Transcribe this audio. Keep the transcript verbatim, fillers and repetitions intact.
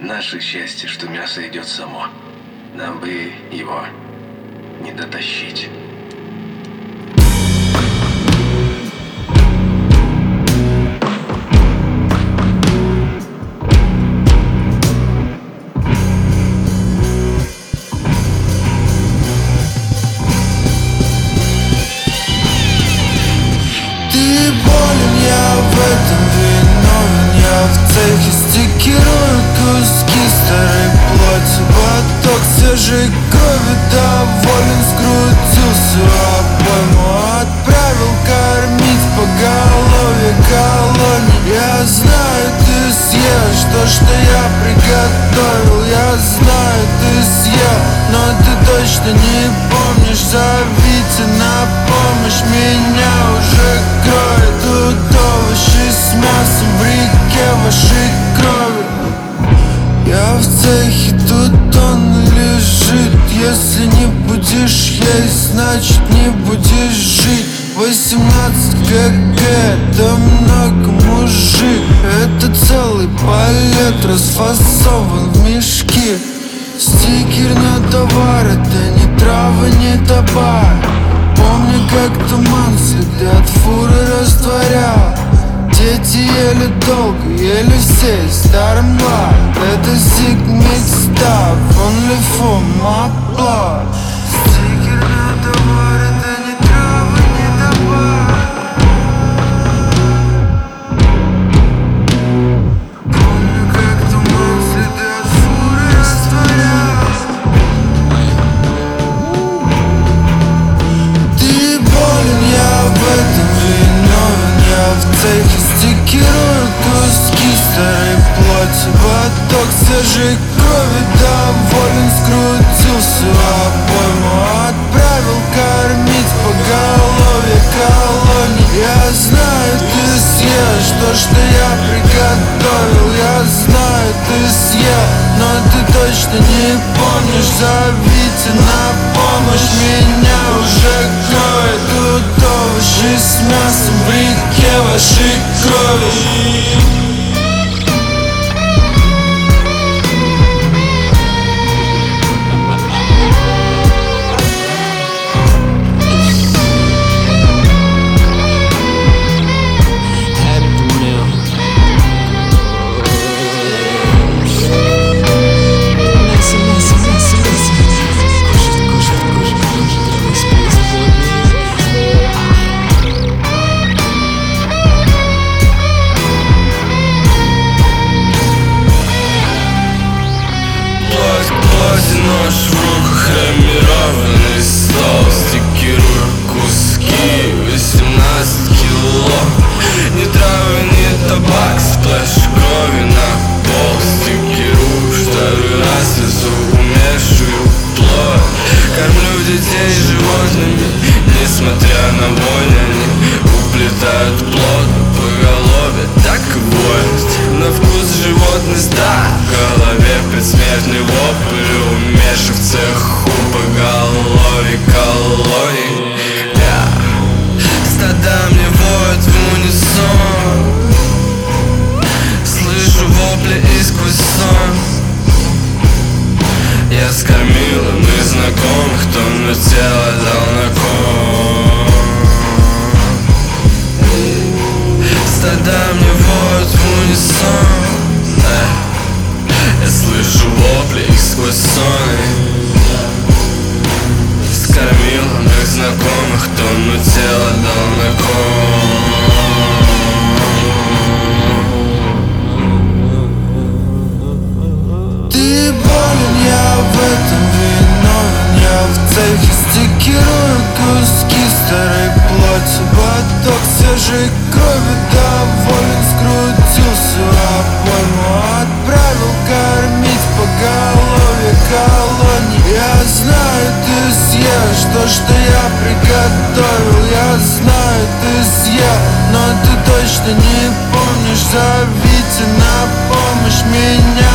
Наше счастье, что мясо идет само. Нам бы его не дотащить. Ты болен, я в этом виновен. Я в цехе стикерую куски старой плоти. Поток свежей крови доволен, скрутился обойму. Отправил кормить поголовье колоний. Я знаю, ты съешь то, что я приготовил. Я знаю, ты съел, но ты точно не помнишь. Зовите на помощь, меня уже кроет. Тут овощи с мясом в реке вашей крови. Я в цехе, тут он лежит. Если не будешь есть, значит не будешь жить. Восемнадцать кг, это много, мужик. Это целый палет расфасован в мешки. Стикер на товар, это не трава, не табак. Помню, как туман следы от фуры растворял. Дети ели долго, ели все, старым млад. Это Sigmix Stuff, only for my blood. Стикер на товар, это не трава, не табак. Помню, как туман следы от фуры растворял. Ты болен, я в этом виновен. Я в цехе стикерую куски старой плоти. Поток свежей крови доволен, скрутился обойму. Отправил кормить поголовье колоний. Я знаю, ты съешь то, что я приготовил. Я знаю, ты съел, но ты точно не помнишь. Зовите на помощь, меня уже кроет. Тут овощи с мясом в реке вашей крови. Нож в руках, хромированный стол. Стикерую куски, восемнадцать кило. Ни травы, ни табак, сплэш крови на пол. Стикерую второй раз, везу умершую плоть. Кормлю детей животными, несмотря на боль. Они уплетают плод по голове, так и воют. На вкус животность, да, в голове предсмертный вопль. Умерший в цеху поголовье колоний. Yeah. Стада мне воют в унисон. Слышу вопли и сквозь сон. Я скормил им и знакомых, кто мне тело дал на кон. Стада мне воют в унисон. Я слышу вопли их сквозь сон. Скормил моих знакомых, кто мне тело дал на кон. Ты болен, я в этом виновен. Я в цехе стикерую куски старой плоти. Поток свежей крови доволен, скрутился обойму. Отправил кормить поголовье колоний. Я знаю, ты съешь то, что я приготовил. Я знаю, ты съел, но ты точно не помнишь. Зовите на помощь, меня